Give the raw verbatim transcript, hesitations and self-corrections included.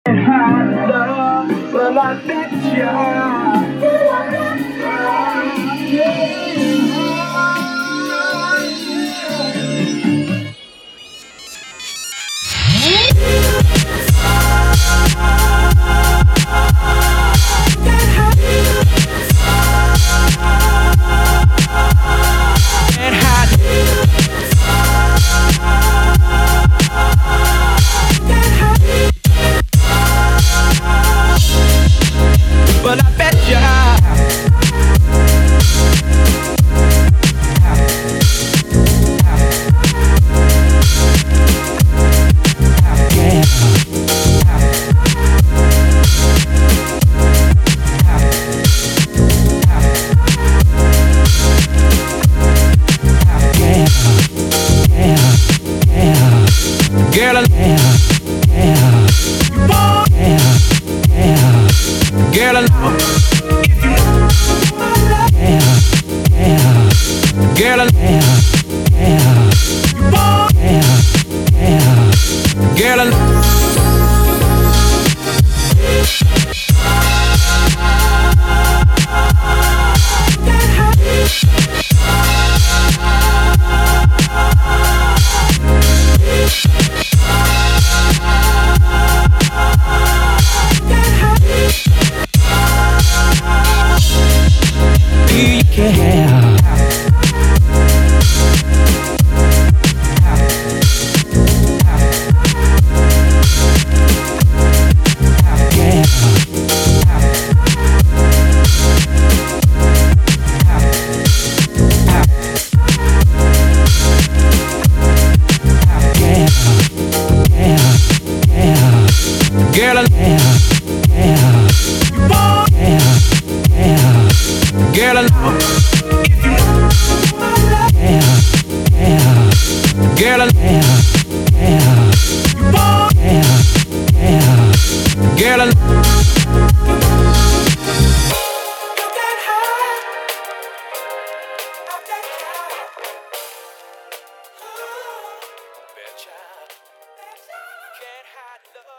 Hot love, well I bet Well, I bet ya. Girl, I Girl, I know if you yeah, yeah. Girl, I yeah, yeah. Yeah, yeah. Girl, I know. Girl, I yeah, yeah. Yeah, yeah. Girl, I know if you yeah, yeah. Girl, I yeah, yeah. Yeah, yeah. Girl, I know. Can't hide love.